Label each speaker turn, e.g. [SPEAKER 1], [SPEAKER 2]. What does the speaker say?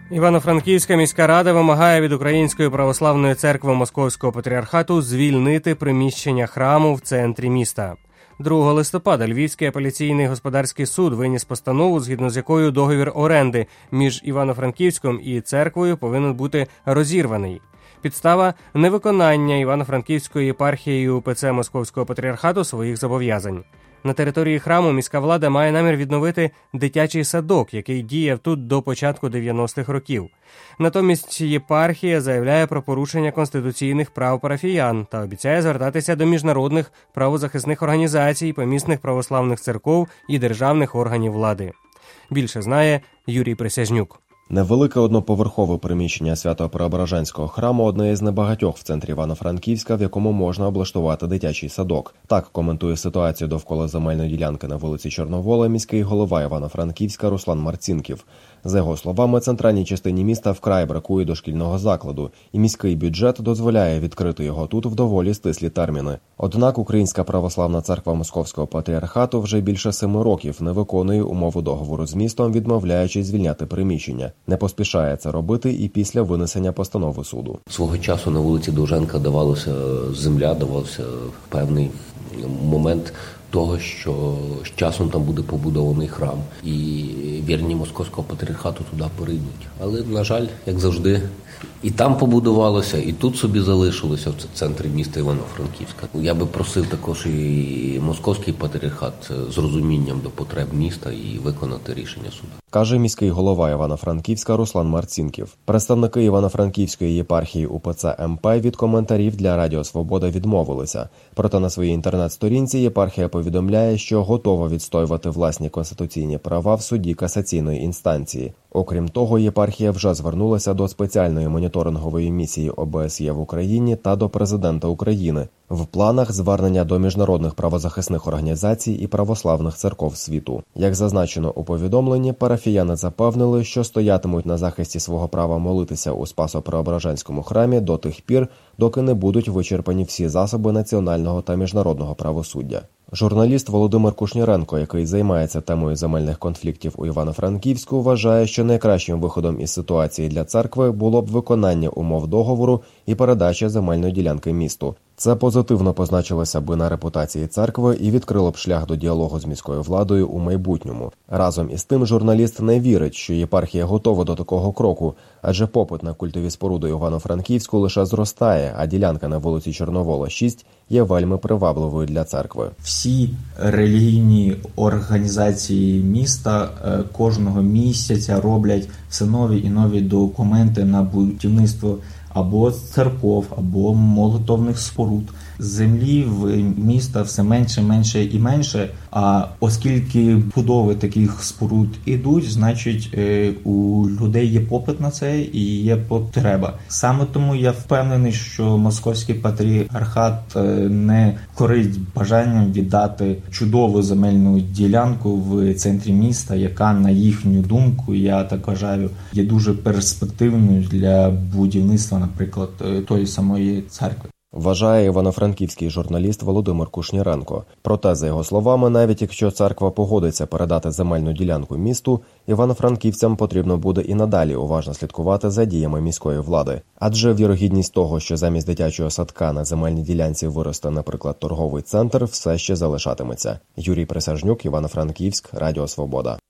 [SPEAKER 1] Івано-Франківська міська рада вимагає від Української православної церкви Московського патріархату звільнити приміщення храму в центрі міста. 2 листопада Львівський апеляційний господарський суд виніс постанову, згідно з якою договір оренди між Івано-Франківськом і церквою повинен бути розірваний. Підстава – невиконання Івано-Франківською єпархією УПЦ Московського патріархату своїх зобов'язань. На території храму міська влада має намір відновити дитячий садок, який діяв тут до початку 90-х років. Натомість єпархія заявляє про порушення конституційних прав парафіян та обіцяє звертатися до міжнародних правозахисних організацій, помісних православних церков і державних органів влади. Більше знає Юрій Присяжнюк.
[SPEAKER 2] Невелике одноповерхове приміщення Свято-Преображенського храму – одне із небагатьох в центрі Івано-Франківська, в якому можна облаштувати дитячий садок. Так коментує ситуацію довкола земельної ділянки на вулиці Чорновола міський голова Івано-Франківська Руслан Марцінків. За його словами, центральній частині міста вкрай бракує дошкільного закладу, і міський бюджет дозволяє відкрити його тут в доволі стислі терміни. Однак Українська православна церква Московського патріархату вже більше 7 років не виконує умови договору з містом, відмовляючись звільняти приміщення. Не поспішає це робити і після винесення постанови суду.
[SPEAKER 3] Свого часу на вулиці Довженка давалася земля, давався певний момент того, що з часом там буде побудований храм. І вірні Московського патріархату туди перейдуть. Але, на жаль, як завжди, і там побудувалося, і тут собі залишилося в центрі міста Івано-Франківська. Я би просив також і Московський патріархат з розумінням до потреб міста і виконати рішення суду.
[SPEAKER 2] Каже міський голова Івано-Франківська Руслан Марцінків. Представники Івано-Франківської єпархії УПЦ МП від коментарів для Радіо Свобода відмовилися. Проте на своїй інтернет-сторінці єпархія повідомляє, що готова відстоювати власні конституційні права в суді касаційної інстанції. Окрім того, єпархія вже звернулася до спеціальної моніторингової місії ОБСЄ в Україні та до президента України. В планах звернення до міжнародних правозахисних організацій і православних церков світу. Як зазначено у повідомленні, парафіяни запевнили, що стоятимуть на захисті свого права молитися у Спасо-Преображенському храмі до тих пір, доки не будуть вичерпані всі засоби національного та міжнародного правосуддя. Журналіст Володимир Кушніренко, який займається темою земельних конфліктів у Івано-Франківську, вважає, що найкращим виходом із ситуації для церкви було б виконання умов договору і передача земельної ділянки місту. Це позитивно позначилося би на репутації церкви і відкрило б шлях до діалогу з міською владою у майбутньому. Разом із тим, журналіст не вірить, що єпархія готова до такого кроку, адже попит на культові споруди Івано-Франківську лише зростає, а ділянка на вулиці Чорновола, 6 є вельми привабливою для церкви.
[SPEAKER 4] Всі релігійні організації міста кожного місяця роблять все нові і нові документи на будівництво або церков, або молитовних споруд. Землі в міста все менше і менше, а оскільки будови таких споруд ідуть, значить у людей є попит на це і є потреба. Саме тому я впевнений, що Московський патріархат не корить бажанням віддати чудову земельну ділянку в центрі міста, яка, на їхню думку, я так вважаю, є дуже перспективною для будівництва, наприклад, тої самої церкви.
[SPEAKER 2] Вважає івано-франківський журналіст Володимир Кушніренко. Проте, за його словами, навіть якщо церква погодиться передати земельну ділянку місту, івано-франківцям потрібно буде і надалі уважно слідкувати за діями міської влади. Адже вірогідність того, що замість дитячого садка на земельній ділянці виросте, наприклад, торговий центр, все ще залишатиметься. Юрій Присяжнюк, Івано-Франківськ, Радіо Свобода.